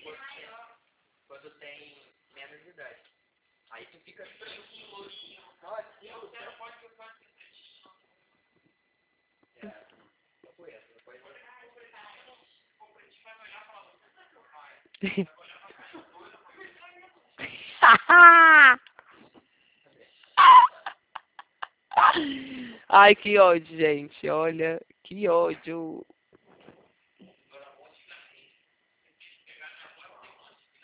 quando tem menos de idade. Aí tu fica tranquilo. Nossa, eu quero pode Ai, que ódio, gente. Olha, que ódio.